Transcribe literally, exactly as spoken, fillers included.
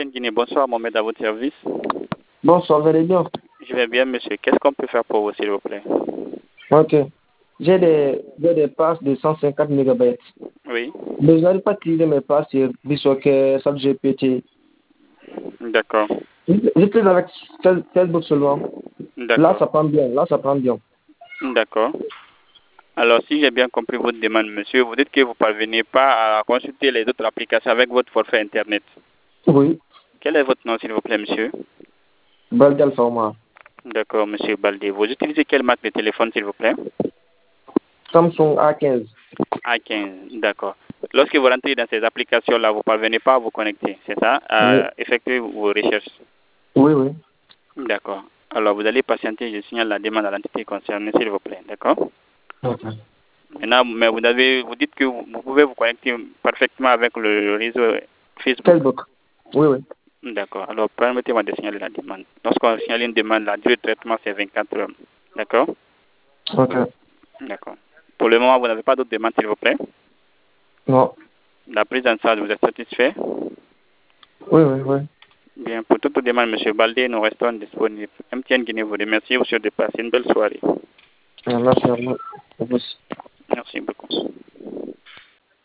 Guinée, bonsoir, Mohamed, à votre service. Bonsoir, vous allez bien? Je vais bien, monsieur. Qu'est-ce qu'on peut faire pour vous, s'il vous plaît? Ok. J'ai des, j'ai des passes de cent cinquante mégabytes. Oui. Mais je n'arrive pas à utiliser mes passes sur Bishoker, ChatGPT. D'accord. J'utilise avec Face- Facebook seulement. Là, D'accord. ça prend bien. Là, ça prend bien. D'accord. Alors, si j'ai bien compris votre demande, monsieur, vous dites que vous ne parvenez pas à consulter les autres applications avec votre forfait Internet. Oui. Quel est votre nom, s'il vous plaît, monsieur? Baldal Format. D'accord, monsieur Baldé. Vous utilisez quelle marque de téléphone, s'il vous plaît? Samsung A quinze. A quinze, d'accord. Lorsque vous rentrez dans ces applications-là, vous ne parvenez pas à vous connecter, c'est ça? Oui. À effectuer vos recherches. Oui, oui. D'accord. Alors, vous allez patienter, je signale la demande à l'entité concernée, s'il vous plaît, d'accord? Ok. Maintenant, mais vous, avez, vous dites que vous, vous pouvez vous connecter parfaitement avec le réseau Facebook. Facebook. Oui, oui. D'accord. Alors, permettez-moi de signaler la demande. Lorsqu'on signale une demande, la durée de traitement, c'est vingt-quatre heures. D'accord? Ok. D'accord. Pour le moment, vous n'avez pas d'autres demandes, s'il vous plaît? Non. La prise en charge, vous êtes satisfait? Oui, oui, oui. Bien, pour toute demande, M. Baldé, nous restons disponibles. M T N Guinée vous remercie, vous souhaite de passer une belle soirée. Merci à vous. Au revoir.